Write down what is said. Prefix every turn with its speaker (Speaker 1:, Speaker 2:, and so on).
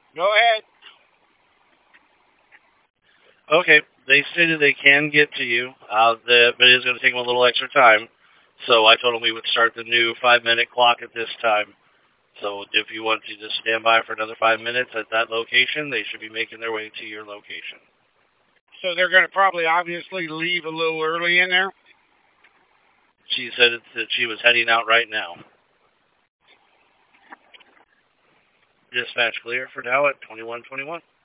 Speaker 1: Go ahead.
Speaker 2: Okay, they stated they can get to you, but it's going to take them a little extra time. So I told them we would start the new 5 minute clock at this time. So if you want to just stand by for another 5 minutes at that location, they should be making their way to your location.
Speaker 1: So they're going to probably obviously leave a little early in there.
Speaker 2: She said that she was heading out right now. Dispatch clear for now at 21:21.